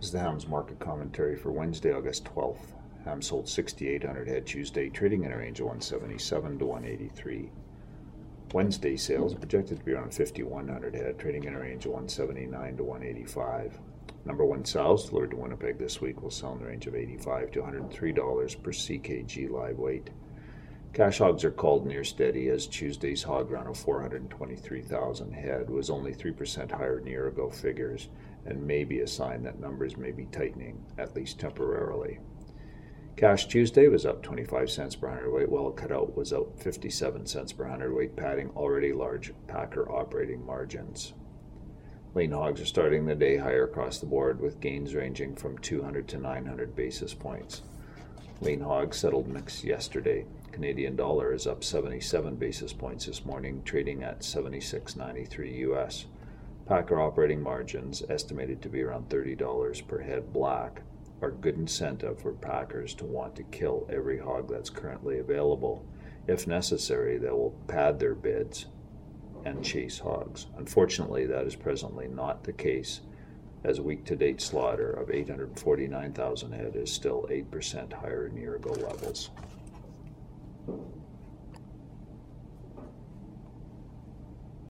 This is the Hams market commentary for Wednesday, August 12th. Hams sold 6,800 head Tuesday, trading in a range of 177 to 183. Wednesday sales are projected to be around 5,100 head, trading in a range of 179 to 185. Number one sows delivered to Winnipeg this week will sell in the range of $85 to $103 per CKG live weight. Cash hogs are called near steady as Tuesday's hog run of 423,000 head was only 3% higher than year-ago figures and may be a sign that numbers may be tightening, at least temporarily. Cash Tuesday was up 25 cents per hundredweight, while cutout was up 57 cents per hundredweight, padding already large packer operating margins. Lean hogs are starting the day higher across the board, with gains ranging from 200 to 900 basis points. Lean hogs settled mixed yesterday. Canadian dollar is up 77 basis points this morning, trading at 76.93 US. Packer operating margins, estimated to be around $30 per head black, are good incentive for packers to want to kill every hog that's currently available. If necessary, they will pad their bids and chase hogs. Unfortunately, that is presently not the case, as week-to-date slaughter of 849,000 head is still 8% higher than year-ago levels.